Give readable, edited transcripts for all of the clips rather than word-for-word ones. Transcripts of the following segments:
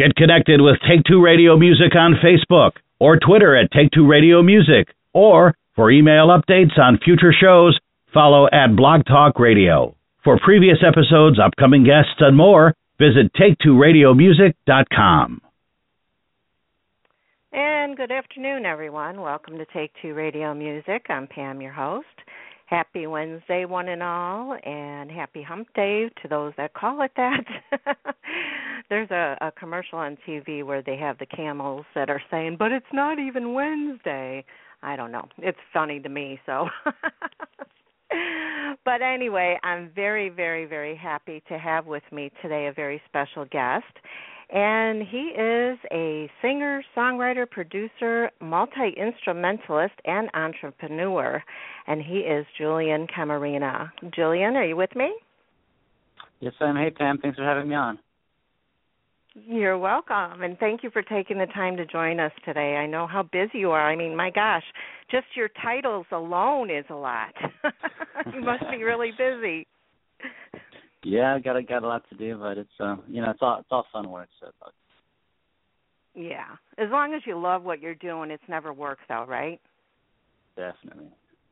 Get connected with Take Two Radio Music on Facebook or Twitter at Take Two Radio Music. Or for email updates on future shows, follow at Blog Talk Radio. For previous episodes, upcoming guests, and more, visit Take2RadioMusic.com. And good afternoon, everyone. Welcome to Take Two Radio Music. I'm Pam, your host. Happy Wednesday, one and all, and happy hump day to those that call it that. There's a commercial on TV where they have the camels that are saying, but it's not even Wednesday. I don't know. It's funny to me, so. But anyway, I'm very, very, very happy to have with me today a very special guest. And he is a singer, songwriter, producer, multi-instrumentalist, and entrepreneur. And he is Julian Camarena. Julian, are you with me? Yes, I am. Hey, Pam. Thanks for having me on. You're welcome, and thank you for taking the time to join us today. I know how busy you are. I mean, my gosh, just your titles alone is a lot. You must be really busy. Yeah, got a lot to do, but it's it's all fun work. So. Yeah, as long as you love what you're doing, it's never work, though, right? Definitely.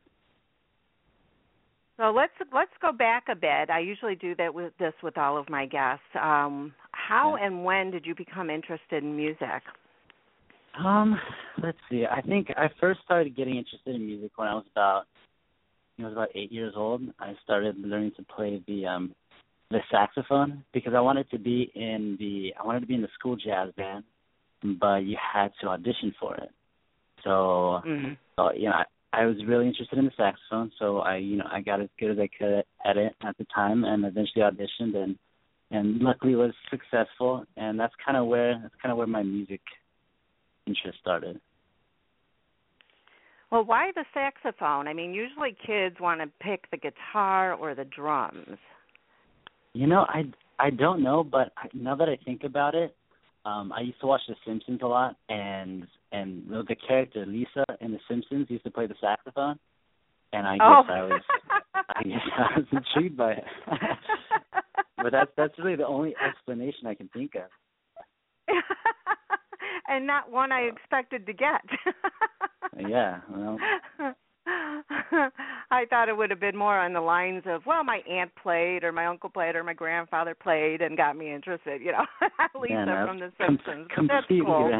So let's go back a bit. I usually do that with all of my guests. How and when did you become interested in music? Let's see. I think I first started getting interested in music when I was about 8 years old. I started learning to play the saxophone because I wanted to be in the school jazz band, but you had to audition for it. So, I was really interested in the saxophone, so I got as good as I could at it at the time, and eventually auditioned, and luckily was successful, and that's kind of where my music interest started. Well, why the saxophone? I mean, usually kids want to pick the guitar or the drums. I don't know, but now that I think about it, I used to watch The Simpsons a lot, and the character Lisa in The Simpsons used to play the saxophone, and I guess I was intrigued by it. But that's really the only explanation I can think of. And not one I expected to get. Yeah, well. I thought it would have been more on the lines of, well, my aunt played, or my uncle played, or my grandfather played, and got me interested. Lisa from The Simpsons. That's cool.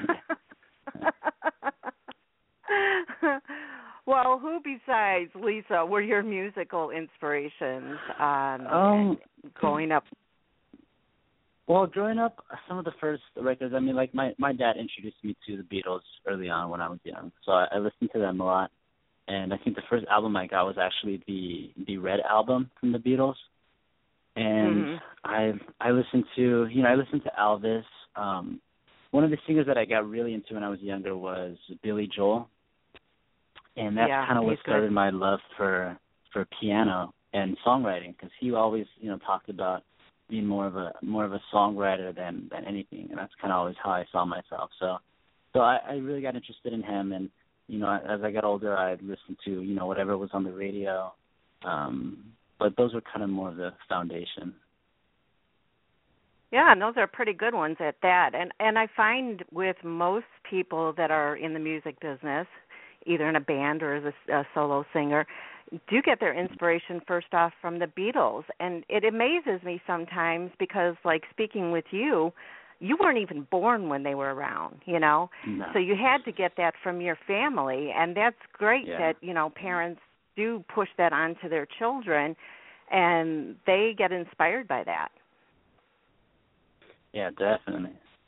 Well, who besides Lisa were your musical inspirations growing up? Well, growing up, some of the first records, I mean, like my dad introduced me to the Beatles early on when I was young, so I listened to them a lot. And I think the first album I got was actually the Red album from the Beatles. And I listened to Elvis. One of the singers that I got really into when I was younger was Billy Joel. And that's kind of what started my love for piano and songwriting, because he always, talked about being more of a songwriter than anything, and that's kind of always how I saw myself. So I really got interested in him, and as I got older, I'd listen to whatever was on the radio, but those were kind of more of the foundation. Yeah, and those are pretty good ones at that. And I find with most people that are in the music business, either in a band or as a solo singer, do get their inspiration first off from the Beatles. And it amazes me sometimes because, like, speaking with you weren't even born when they were around, No. So you had to get that from your family. And that's great that, parents do push that on to their children, and they get inspired by that. Yeah, definitely.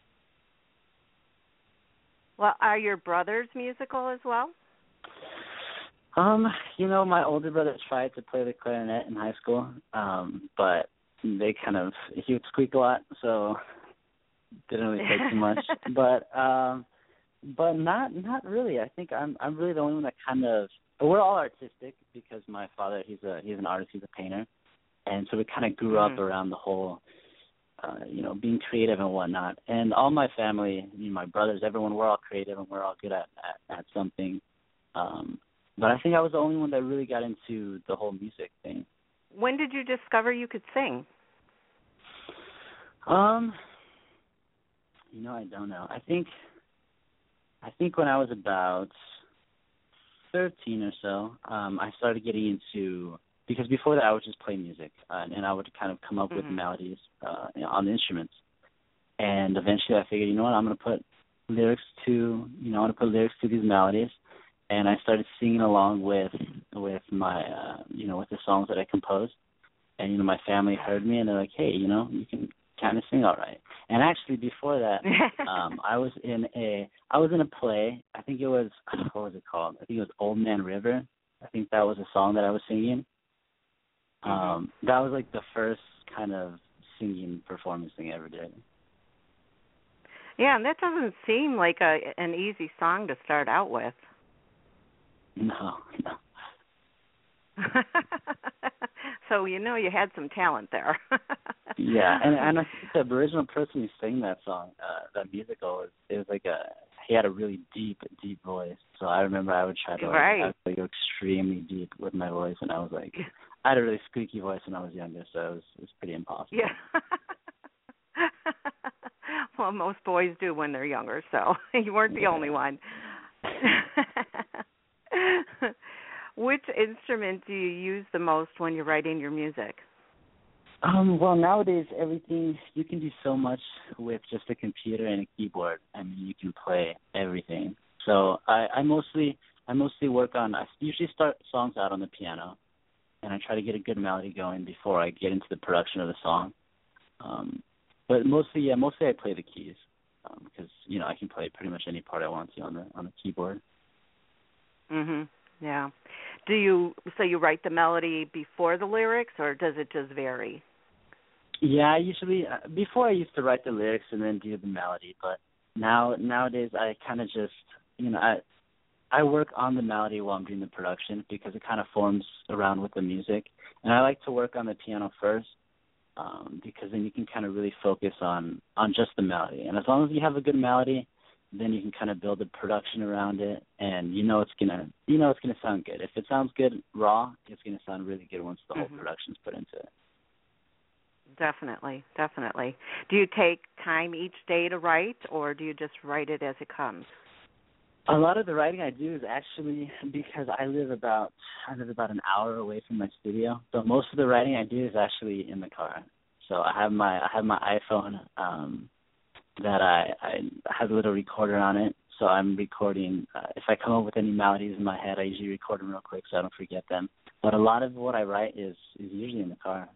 Well, are your brothers musical as well? My older brother tried to play the clarinet in high school, but he would squeak a lot, so didn't really play too much. But not really. I think I'm really the only one that we're all artistic because my father, he's an artist, he's a painter, and so we kind of grew up around the whole being creative and whatnot. And all my family, my brothers, everyone, we're all creative and we're all good at something. But I think I was the only one that really got into the whole music thing. When did you discover you could sing? I don't know. I think when I was about 13 or so, I started getting into, because before that I would just play music, and I would kind of come up with melodies on the instruments. And eventually I figured, you know what, I'm going to put lyrics to, I want to put lyrics to these melodies. And I started singing along with my, with the songs that I composed. And, my family heard me and they're like, hey, you can kind of sing all right. And actually before that, I was in a play. I think it was, what was it called? I think it was Old Man River. I think that was a song that I was singing. That was like the first kind of singing performance thing I ever did. Yeah, and that doesn't seem like an easy song to start out with. No. So you had some talent there. Yeah, and I think the original person who sang that song, that musical, it was like he had a really deep voice. So I remember I would try to go extremely deep with my voice, and I was like, I had a really squeaky voice when I was younger, so it was pretty impossible. Yeah. Well, most boys do when they're younger, so you weren't the only one. Which instrument do you use the most when you're writing your music? Well, nowadays everything, you can do so much with just a computer and a keyboard. I mean, you can play everything. So I mostly work on, I usually start songs out on the piano, and I try to get a good melody going before I get into the production of the song. But mostly I play the keys because I can play pretty much any part I want to on the keyboard. Yeah. So you write the melody before the lyrics, or does it just vary? Yeah, I usually before I used to write the lyrics and then do the melody, but nowadays I kind of just I work on the melody while I'm doing the production because it kind of forms around with the music, and I like to work on the piano first. Because then you can kind of really focus on just the melody. And as long as you have a good melody, then you can kind of build a production around it, and it's gonna sound good. If it sounds good raw, it's gonna sound really good once the whole production's put into it. Definitely. Do you take time each day to write, or do you just write it as it comes? A lot of the writing I do is actually because I live about an hour away from my studio. So most of the writing I do is actually in the car. So I have my iPhone that I have a little recorder on it. So I'm recording. If I come up with any melodies in my head, I usually record them real quick so I don't forget them. But a lot of what I write is usually in the car.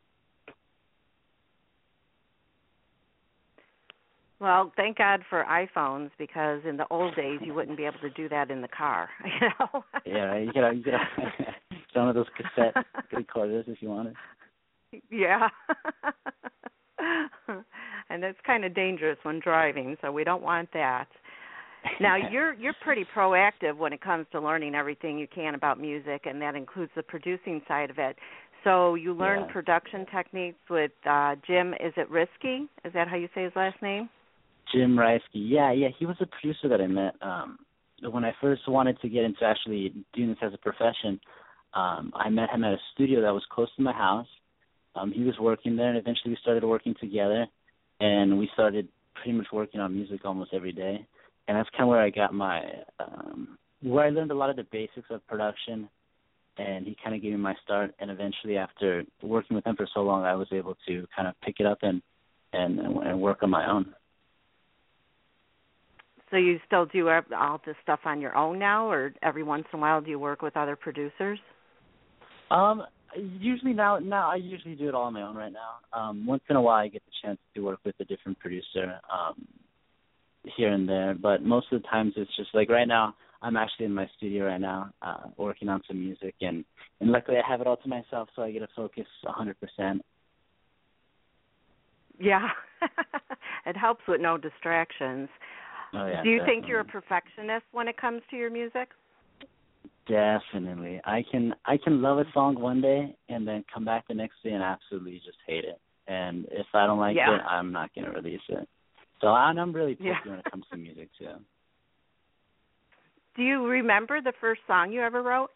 Well, thank God for iPhones, because in the old days you wouldn't be able to do that in the car. Yeah, you get some of those cassette recorders if you wanted. Yeah. And that's kind of dangerous when driving, so we don't want that. Now, you're pretty proactive when it comes to learning everything you can about music, and that includes the producing side of it. So you learn production techniques with Jim, is it Risky? Is that how you say his last name? Jim Reisky. Yeah. He was a producer that I met when I first wanted to get into actually doing this as a profession. I met him at a studio that was close to my house. He was working there, and eventually we started working together, and we started pretty much working on music almost every day. And that's kind of where I got where I learned a lot of the basics of production, and he kind of gave me my start. And eventually, after working with him for so long, I was able to kind of pick it up and work on my own. So you still do all this stuff on your own now, or every once in a while do you work with other producers? Usually now I usually do it all on my own right now. Once in a while I get the chance to work with a different producer here and there, but most of the times it's just like right now I'm actually in my studio right now working on some music, and luckily I have it all to myself, so I get to focus 100%. Yeah. It helps with no distractions. Oh, yeah, do you definitely. think you're a perfectionist when it comes to your music? Definitely. I can love a song one day and then come back the next day and absolutely just hate it. And if I don't like it, I'm not going to release it. So I'm really picky when it comes to music too. Do you remember the first song you ever wrote?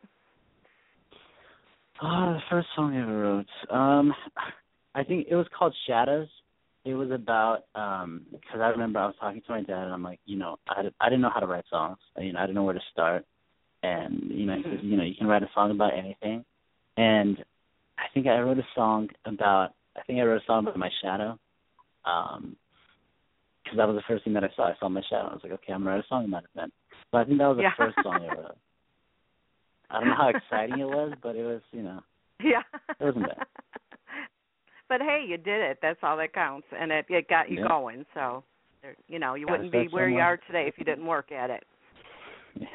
Oh, the first song I ever wrote. I think it was called Shadows. it was about because I remember I was talking to my dad, and I'm like, I didn't know how to write songs. I didn't know where to start, and he says, you can write a song about anything, and I think I wrote a song about my shadow, because that was the first thing that I saw. I saw my shadow. I was like, okay, I'm gonna write a song about it then. So I think that was the first song I wrote. I don't know how exciting it was, but it was, Yeah. It wasn't bad. But hey, you did it. That's all that counts, and it got you going. So, you wouldn't be where you are today if you didn't work at it. Yeah.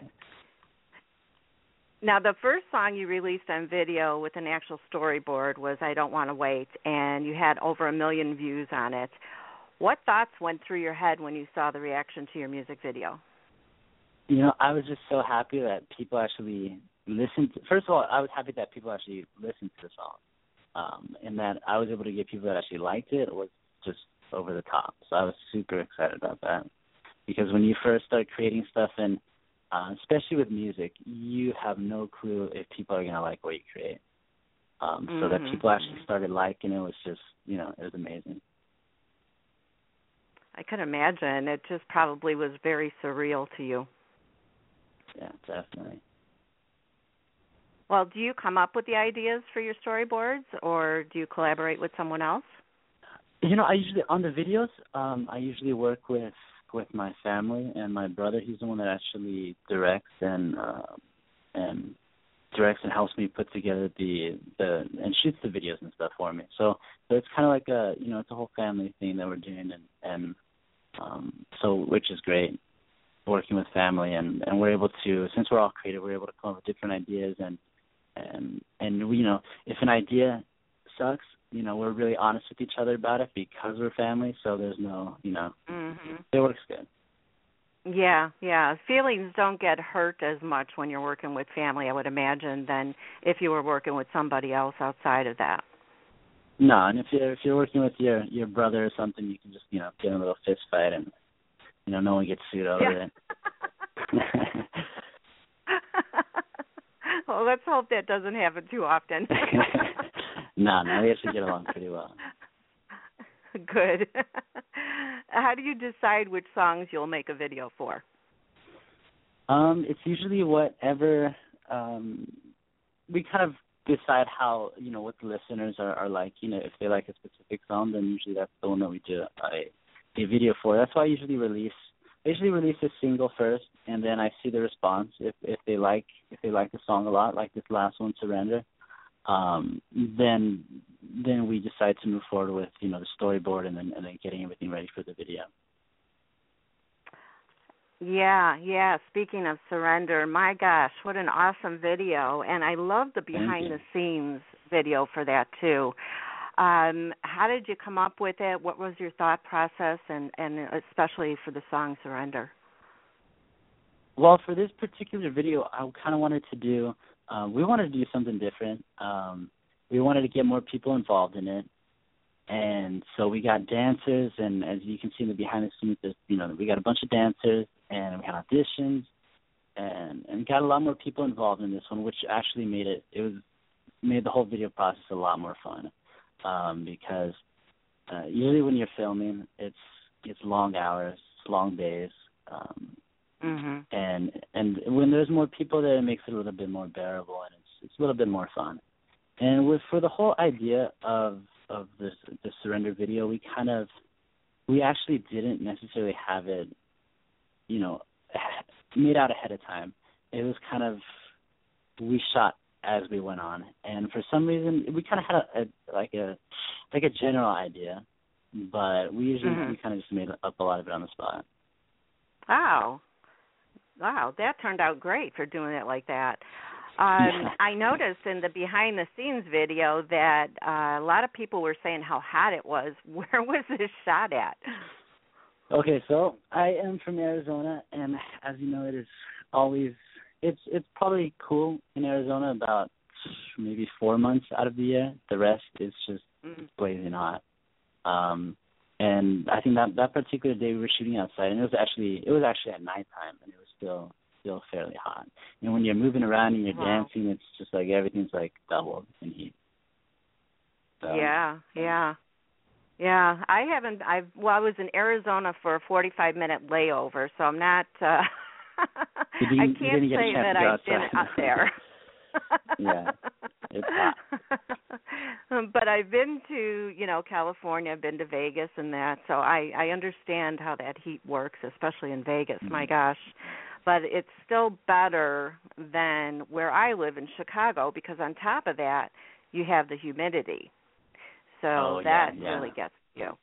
Now, the first song you released on video with an actual storyboard was "I Don't Want to Wait," and you had over 1 million views on it. What thoughts went through your head when you saw the reaction to your music video? I was just so happy that people actually listened. First of all, I was happy that people actually listened to the song, and that I was able to get people that actually liked it. It was just over the top. So I was super excited about that, because when you first start creating stuff, and especially with music, you have no clue if people are going to like what you create. So that people actually started liking it was just, it was amazing. I could imagine. It just probably was very surreal to you. Yeah, definitely. Well, do you come up with the ideas for your storyboards, or do you collaborate with someone else? I usually, on the videos, I usually work with my family and my brother. He's the one that actually directs and helps me put together and shoots the videos and stuff for me. So it's kind of like it's a whole family thing that we're doing, and so which is great, working with family, and we're able to, since we're all creative, we're able to come up with different ideas, and we, if an idea sucks, we're really honest with each other about it because we're family. So there's no, it works good. Yeah. Feelings don't get hurt as much when you're working with family, I would imagine, than if you were working with somebody else outside of that. No, and if you're working with your brother or something, you can just get in a little fist fight, and no one gets sued over it. Well, let's hope that doesn't happen too often. No, we actually get along pretty well. Good. How do you decide which songs you'll make a video for? It's usually whatever. We kind of decide how, what the listeners are like. If they like a specific song, then usually that's the one that we do a video for. That's why I usually release a single first, and then I see the response. If they like the song a lot, like this last one, Surrender, then we decide to move forward with the storyboard, and then getting everything ready for the video. Yeah. Speaking of Surrender, my gosh, what an awesome video, and I love the behind the scenes video for that too. How did you come up with it? What was your thought process, and especially for the song Surrender? Well, for this particular video, I kind of wanted to do, we wanted to do something different. We wanted to get more people involved in it. And so we got dancers, and as you can see in the behind the scenes, we got a bunch of dancers, and we had auditions, and got a lot more people involved in this one, which actually made the whole video process a lot more fun. Because usually when you're filming, it's long hours, it's long days, and when there's more people there, it makes it a little bit more bearable, and it's a little bit more fun. And for the whole idea of the Surrender video, we actually didn't necessarily have it, made out ahead of time. It was kind of, we shot as we went on, and for some reason we kind of had a general idea, but we kind of just made up a lot of it on the spot. Wow, that turned out great for doing it like that. I noticed in the behind the scenes video that a lot of people were saying how hot it was. Where was this shot at? Okay, so I am from Arizona, and as you know, it is always, it's probably cool in Arizona about maybe 4 months out of the year. The rest is just blazing hot. And I think that particular day we were shooting outside, and it was actually at nighttime, and it was still fairly hot. And when you're moving around and you're dancing, it's just like everything's like doubled in heat. So. Yeah. Yeah, I haven't. I was in Arizona for a 45-minute layover, so I'm not. I can't say that I've been up there. Yeah, it's hot. But I've been to, California. I've been to Vegas and that, so I understand how that heat works, especially in Vegas. My gosh. But it's still better than where I live in Chicago, because on top of that, you have the humidity. So that really gets you,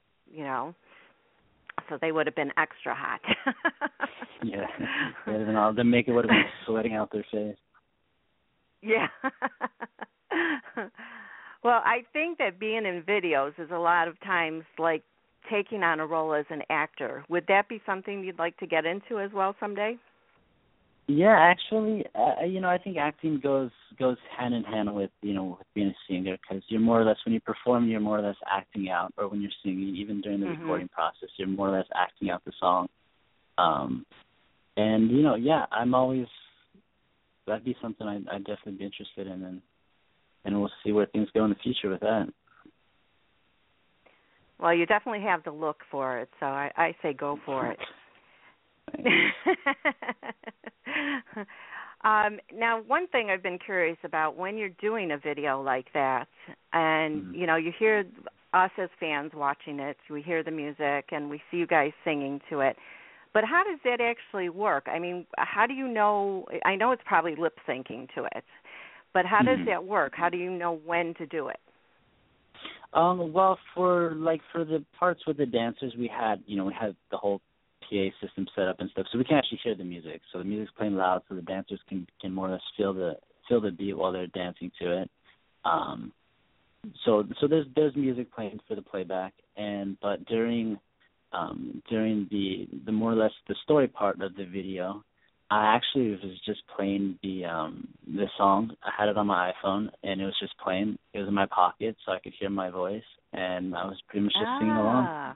So they would have been extra hot. Yeah. The makeup would have been sweating out their face. Yeah. Well, I think that being in videos is a lot of times like taking on a role as an actor. Would that be something you'd like to get into as well someday? Yeah, actually, I think acting goes hand in hand with with being a singer, because you're more or less, when you perform, you're more or less acting out, or when you're singing, even during the recording process, you're more or less acting out the song. And I'm always, that'd be something I'd definitely be interested in, and we'll see where things go in the future with that. Well, you definitely have the look for it, so I say go for it. Now, one thing I've been curious about, when you're doing a video like that, and you hear us as fans watching it, we hear the music, and we see you guys singing to it, but how does that actually work? I mean, how do you know? I know it's probably lip syncing to it, but how does that work? How do you know when to do it? Well, for the parts with the dancers, we had the whole PA system set up and stuff, so we can actually hear the music. So the music's playing loud, so the dancers can more or less feel the beat while they're dancing to it. So there's music playing for the playback, but during the more or less the story part of the video, I actually was just playing the song. I had it on my iPhone, and it was just playing. It was in my pocket, so I could hear my voice, and I was pretty much just singing along.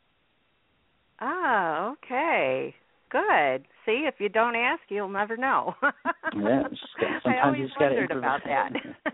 Oh, okay. Good. See, if you don't ask, you'll never know. Yeah, I always wondered about that.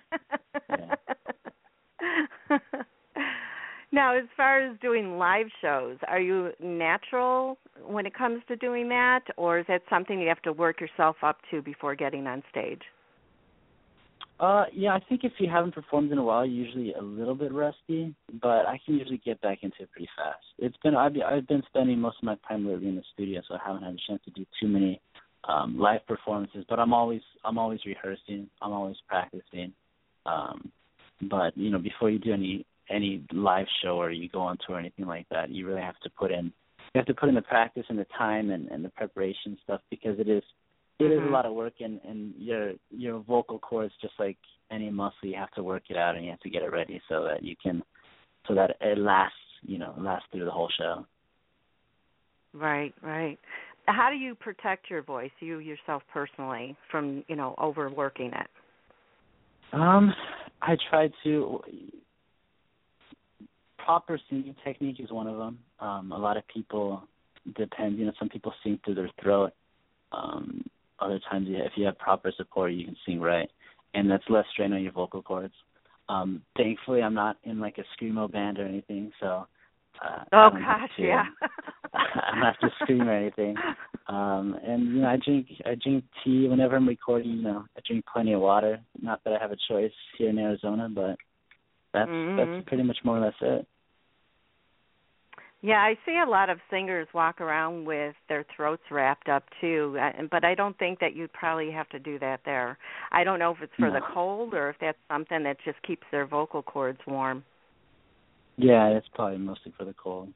Now, as far as doing live shows, are you natural when it comes to doing that, or is that something you have to work yourself up to before getting on stage? Yeah, I think if you haven't performed in a while, you're usually a little bit rusty, but I can usually get back into it pretty fast. I've been spending most of my time lately in the studio, so I haven't had a chance to do too many live performances. But I'm always rehearsing. I'm always practicing. But before you do any live show or you go on tour or anything like that, you really have to put in the practice and the time and the preparation stuff, because it is a lot of work, and your vocal cords, just like any muscle, you have to work it out and you have to get it ready so that it lasts through the whole show. Right. How do you protect your voice, you yourself personally, from overworking it? I try to. Proper singing technique is one of them. A lot of people depend. Some people sing through their throat. Other times, if you have proper support, you can sing right, and that's less strain on your vocal cords. Thankfully, I'm not in like a screamo band or anything, so I don't have to scream or anything. And I drink tea whenever I'm recording. I drink plenty of water. Not that I have a choice here in Arizona, but that's pretty much more or less it. Yeah, I see a lot of singers walk around with their throats wrapped up too, but I don't think that you'd probably have to do that there. I don't know if it's for the cold or if that's something that just keeps their vocal cords warm. Yeah, it's probably mostly for the cold.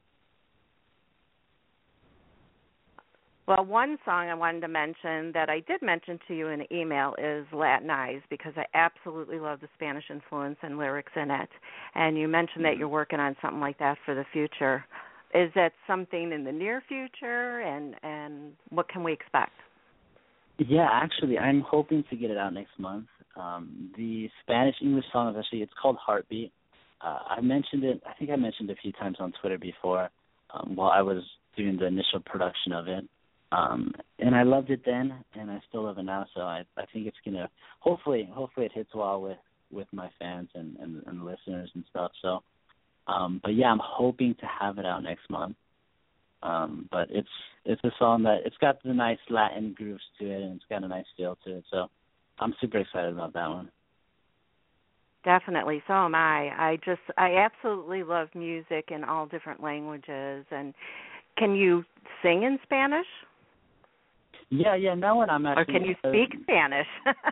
Well, one song I wanted to mention that I did mention to you in an email is Latin Eyes, because I absolutely love the Spanish influence and lyrics in it. And you mentioned that you're working on something like that for the future. Is that something in the near future, and what can we expect? Yeah, actually, I'm hoping to get it out next month. The Spanish-English song it's called Heartbeat. I mentioned it, I think I mentioned it a few times on Twitter before while I was doing the initial production of it. And I loved it then, and I still love it now, so I think it's going to, hopefully it hits well with my fans and listeners and stuff. So But yeah, I'm hoping to have it out next month. But it's a song that it's got the nice Latin grooves to it, and it's got a nice feel to it. So I'm super excited about that one. Definitely, so am I. I absolutely love music in all different languages. And can you sing in Spanish? Yeah. That one I'm actually. Or can you speak Spanish?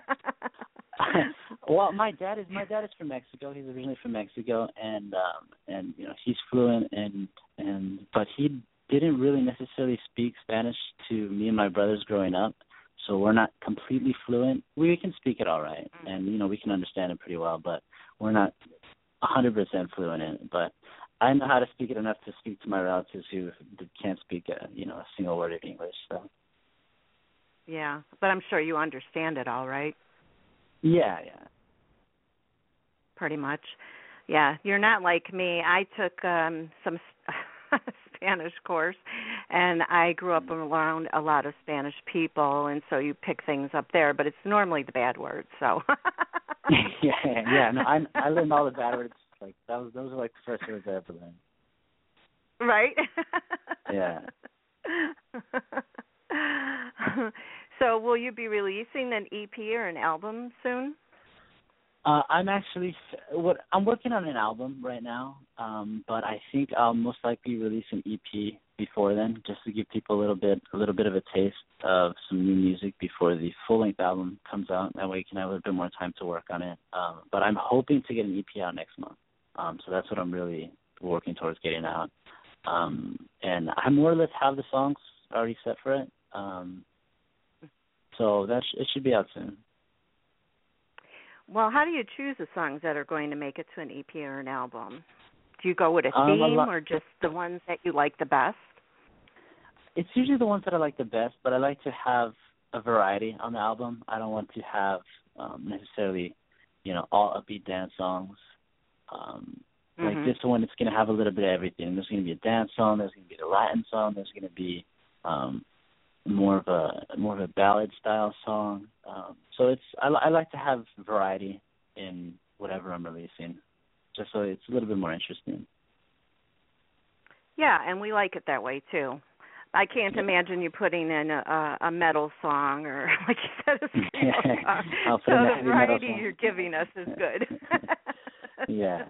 Well, my dad is from Mexico. He's originally from Mexico, and he's fluent, but he didn't really necessarily speak Spanish to me and my brothers growing up. So we're not completely fluent. We can speak it all right, and we can understand it pretty well, but we're not 100% fluent in it. But I know how to speak it enough to speak to my relatives who can't speak a single word of English. So. Yeah, but I'm sure you understand it all right. Yeah. Pretty much. Yeah, you're not like me. I took some Spanish course, and I grew up around a lot of Spanish people, and so you pick things up there, but it's normally the bad words. So. Yeah. No, I learned all the bad words. Like those are like the first words I ever learned. Right. Yeah. So, will you be releasing an EP or an album soon? I'm working on an album right now, but I think I'll most likely release an EP before then, just to give people a little bit of a taste of some new music before the full-length album comes out. That way, you can have a little bit more time to work on it. But I'm hoping to get an EP out next month, so that's what I'm really working towards getting out. And I more or less have the songs already set for it, so it should be out soon. Well, how do you choose the songs that are going to make it to an EP or an album? Do you go with a theme or just the ones that you like the best? It's usually the ones that I like the best, but I like to have a variety on the album. I don't want to have necessarily, all upbeat dance songs. Like this one, it's going to have a little bit of everything. There's going to be a dance song. There's going to be the Latin song. There's going to be more of a ballad style song. So I like to have variety in whatever I'm releasing, just so it's a little bit more interesting. Yeah, and we like it that way too. I can't imagine you putting in a metal song or, like you said, a song. So the variety you're giving us is good. Yeah.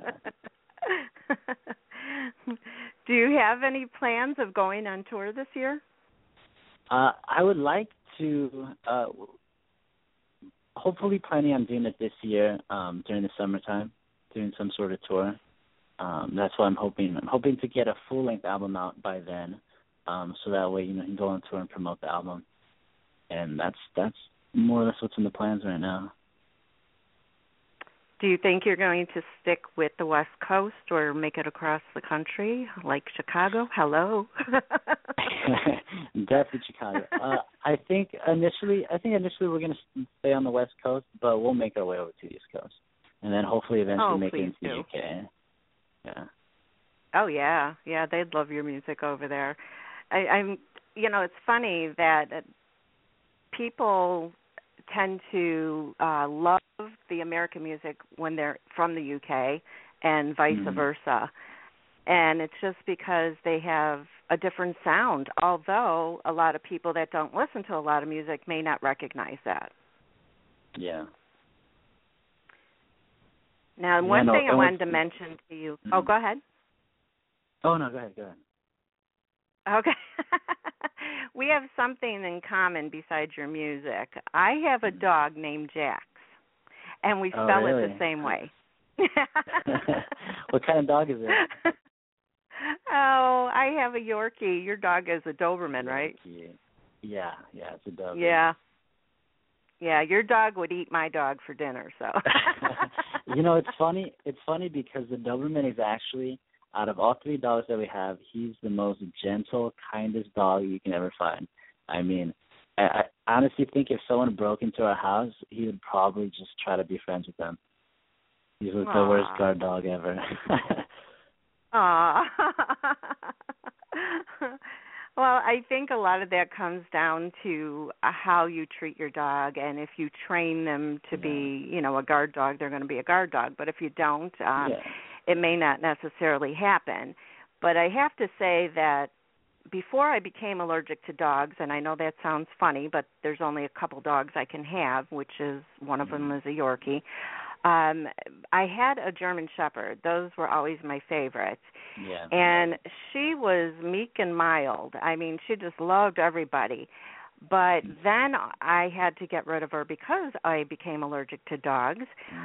Do you have any plans of going on tour this year? I would like to, hopefully planning on doing it this year during the summertime, doing some sort of tour. That's what I'm hoping. I'm hoping to get a full-length album out by then, so that way, you can go on tour and promote the album. And that's more or less what's in the plans right now. Do you think you're going to stick with the West Coast or make it across the country, like Chicago? Hello. Definitely Chicago. I think initially we're going to stay on the West Coast, but we'll make our way over to the East Coast, and then hopefully eventually make it into the UK. Yeah. Oh yeah, they'd love your music over there. I'm it's funny that people tend to love the American music when they're from the UK and vice versa. And it's just because they have a different sound, although a lot of people that don't listen to a lot of music may not recognize that. Yeah. Now, one thing I wanted to mention to you. Oh, go ahead. Oh, no, go ahead. Okay. We have something in common besides your music. I have a dog named Jax, and we spell it the same way. What kind of dog is it? Oh, I have a Yorkie. Your dog is a Doberman, right? Yeah, it's a dog. Yeah, your dog would eat my dog for dinner, so. It's funny. It's funny because the Doberman is actually, out of all three dogs that we have, he's the most gentle, kindest dog you can ever find. I mean, I honestly think if someone broke into our house, he would probably just try to be friends with them. He's the worst guard dog ever. Aw. Well, I think a lot of that comes down to how you treat your dog, and if you train them to be, a guard dog, they're going to be a guard dog. But if you don't, it may not necessarily happen. But I have to say that before I became allergic to dogs, and I know that sounds funny, but there's only a couple dogs I can have, which is one of them is a Yorkie. I had a German Shepherd. Those were always my favorites. Yeah. And she was meek and mild. I mean, she just loved everybody. But then I had to get rid of her because I became allergic to dogs.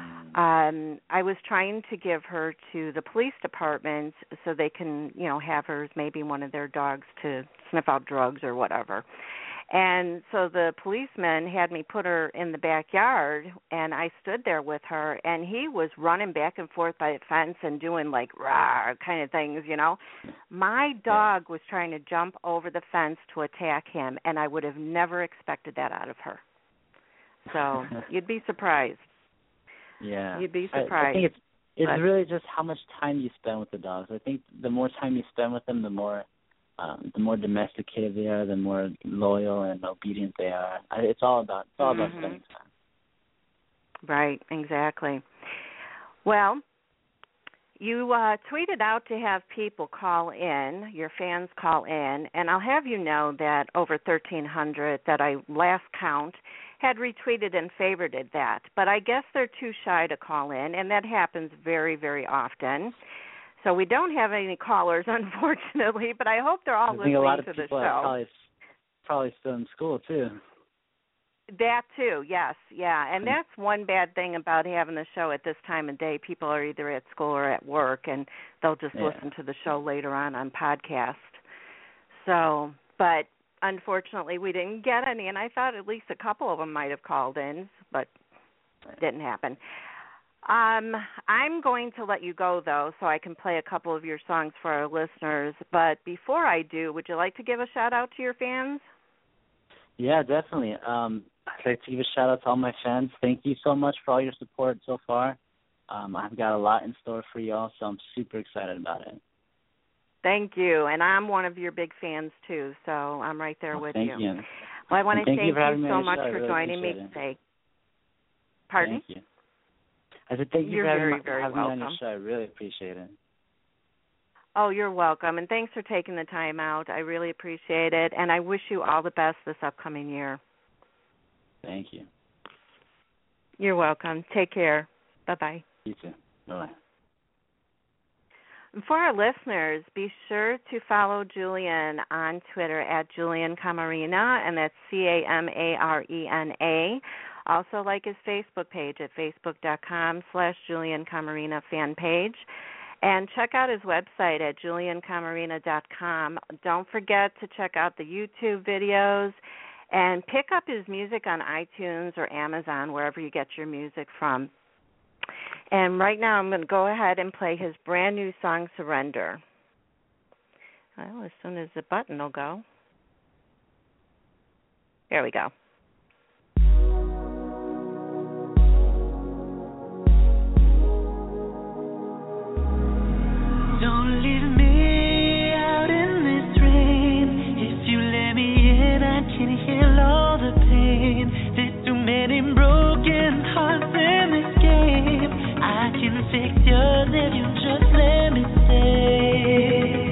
I was trying to give her to the police department so they can, have her as maybe one of their dogs to sniff out drugs or whatever. And so the policeman had me put her in the backyard, and I stood there with her, and he was running back and forth by the fence and doing like rah kind of things, My dog was trying to jump over the fence to attack him, and I would have never expected that out of her. So you'd be surprised. Yeah. You'd be surprised. I think it's really just how much time you spend with the dogs. I think the more time you spend with them, the more domesticated they are, the more loyal and obedient they are. It's all about spending time. Right, exactly. Well, you tweeted out to have people call in, your fans call in, and I'll have you know that over 1,300 that I last count had retweeted and favorited that. But I guess they're too shy to call in, and that happens very, very often. So we don't have any callers, unfortunately, but I hope they're all listening to the show. I think a lot of people are probably still in school, too. That, too, yes, yeah. And that's one bad thing about having the show at this time of day. People are either at school or at work, and they'll just listen to the show later on podcast. So, but unfortunately, we didn't get any, and I thought at least a couple of them might have called in, but it didn't happen. I'm going to let you go, though, so I can play a couple of your songs for our listeners. But before I do, would you like to give a shout-out to your fans? Yeah, definitely. I'd like to give a shout-out to all my fans. Thank you so much for all your support so far. I've got a lot in store for y'all, so I'm super excited about it. Thank you, and I'm one of your big fans, too, so I'm right there with you. Thank you. Well, I want to thank you so much for really joining me today. Pardon? Thank you. I said thank you for having me on your show. I really appreciate it. Oh, you're welcome, and thanks for taking the time out. I really appreciate it, and I wish you all the best this upcoming year. Thank you. You're welcome. Take care. Bye-bye. You too. Bye-bye. For our listeners, be sure to follow Julian on Twitter at Julian Camarena, and that's Camarena. Also like his Facebook page at facebook.com/Julian Camarena fan page. And check out his website at juliancamarena.com. Don't forget to check out the YouTube videos and pick up his music on iTunes or Amazon, wherever you get your music from. And right now I'm going to go ahead and play his brand new song, Surrender. Well, as soon as the button will go. There we go. Don't leave me out in this rain. If you let me in, I can heal all the pain. There's too many broken hearts in this game. I can fix yours if you just let me stay.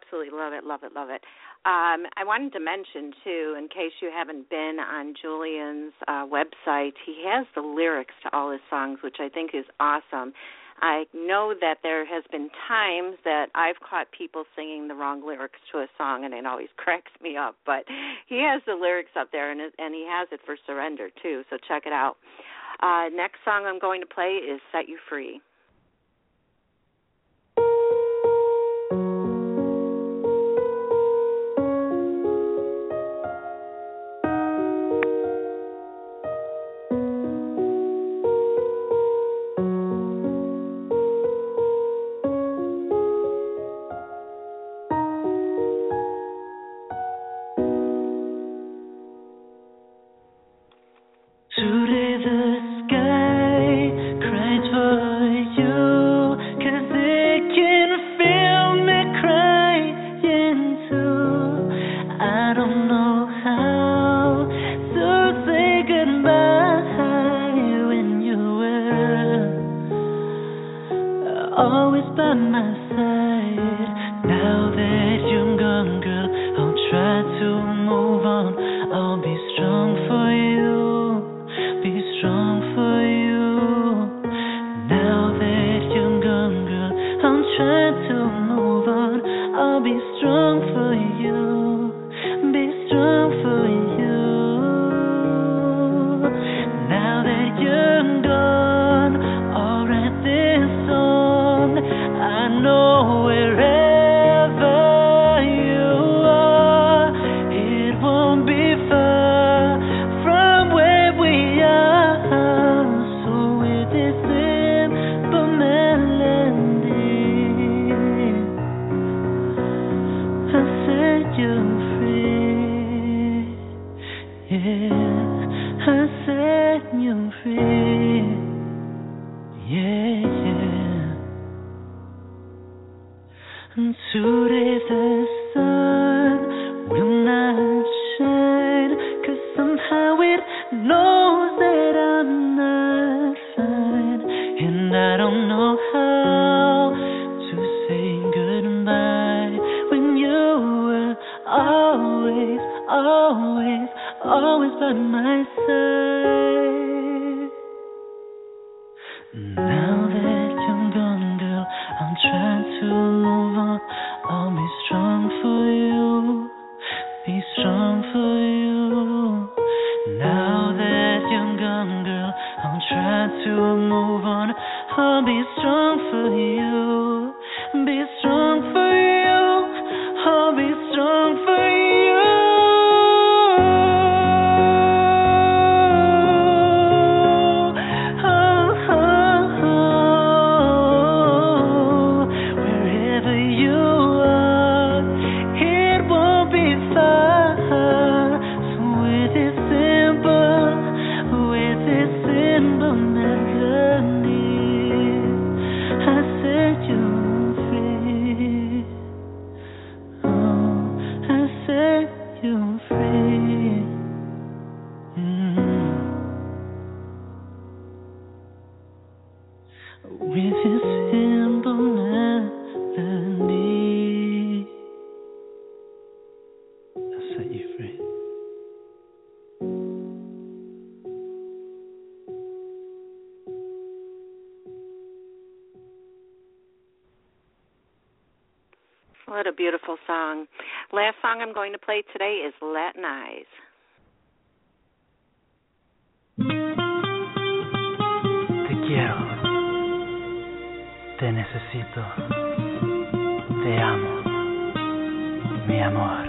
absolutely love it, love it, love it. I wanted to mention, too, in case you haven't been on Julian's website, he has the lyrics to all his songs, which I think is awesome. I know that there has been times that I've caught people singing the wrong lyrics to a song, and it always cracks me up. But he has the lyrics up there, and he has it for Surrender, too, so check it out. Next song I'm going to play is Set You Free. Today the sky cries for you, 'cause it can feel me crying too. I don't know how to say goodbye when you were always by my side. Now that you're gone, girl, I'll try to move on. I'll be strong for you. Be strong for you. Now that you're gone, girl, I'm trying to move on. I'll be strong for you. Be strong for you. Now that you're gone, I'll write this song. I know wherever you are, it won't be far from where we are. So with this simple melody, I set you free. Yeah, I set you free. Yeah, yeah. And today the sun will not shine, 'cause somehow it knows that I'm not fine. And I don't know how to say goodbye when you were always, always, always by my side. Now that you're gone, girl, I'm trying to move on. I'll be strong for you. Be strong for you. Now that you're gone, girl, I'm trying to move on. I'll be strong for you. Be strong for you. I'll be strong for you. Oh, oh, oh. Wherever you are, it won't be far. So with this simple melody, I set you free. Oh, I set you free. With this simple melody, I set you free. What a beautiful song. Last song I'm going to play today is Latin Eyes. Te quiero, te necesito, te amo, mi amor.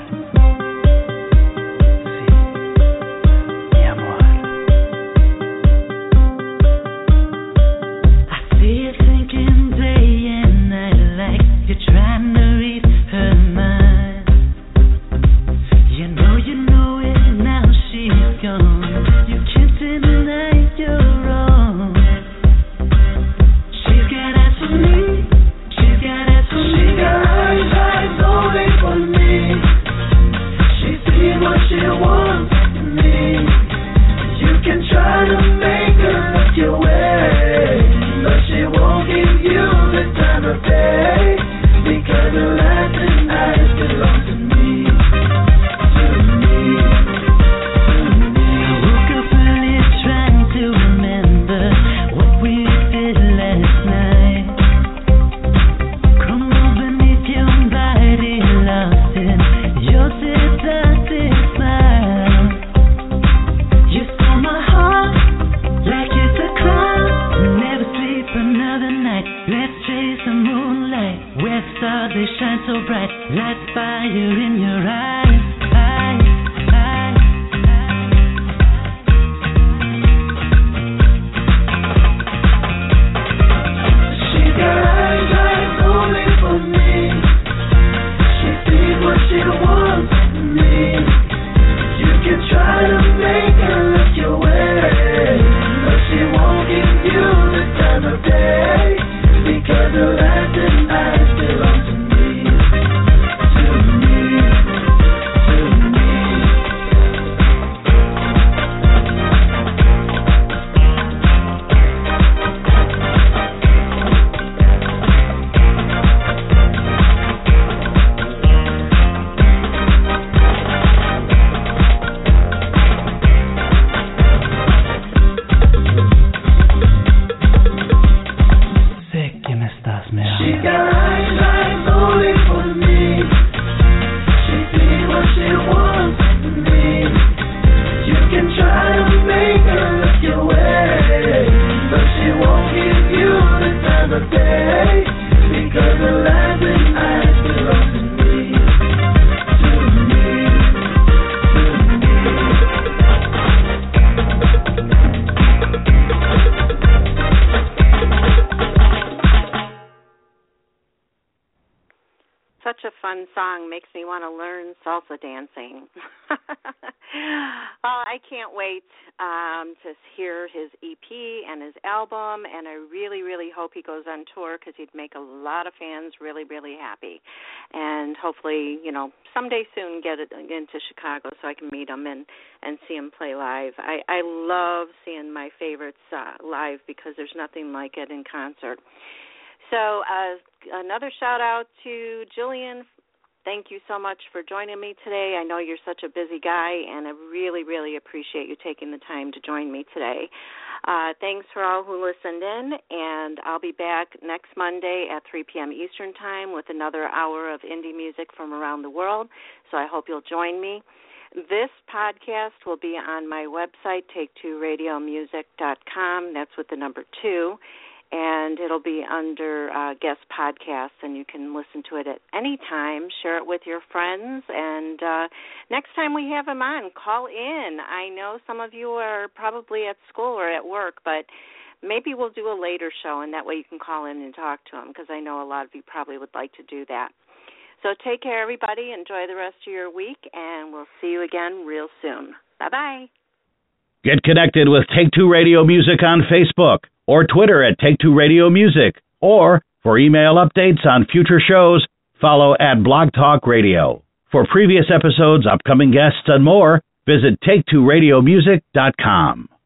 Sí, mi amor. I see you thinking day and night, like you're trying to read her mind. You know it now, she's gone. You can't deny you're wrong. She's got eyes for me. She's got eyes for me. She got eyes only for me. fun song. Makes me want to learn salsa dancing. I can't wait to hear his EP and his album, and I really, really hope he goes on tour because he'd make a lot of fans really, really happy. And hopefully, someday soon get into Chicago so I can meet him and see him play live. I love seeing my favorites live because there's nothing like it in concert. So another shout-out to Jillian. Thank you so much for joining me today. I know you're such a busy guy, and I really, really appreciate you taking the time to join me today. Thanks for all who listened in, and I'll be back next Monday at 3 p.m. Eastern Time with another hour of indie music from around the world, so I hope you'll join me. This podcast will be on my website, take2radiomusic.com. That's with the number 2. And it'll be under guest podcasts, and you can listen to it at any time. Share it with your friends, and next time we have him on, call in. I know some of you are probably at school or at work, but maybe we'll do a later show, and that way you can call in and talk to him, because I know a lot of you probably would like to do that. So take care, everybody. Enjoy the rest of your week, and we'll see you again real soon. Bye-bye. Get connected with Take Two Radio Music on Facebook or Twitter at Take Two Radio Music, or for email updates on future shows, follow at Blog Talk Radio. For previous episodes, upcoming guests, and more, visit take2radiomusic.com.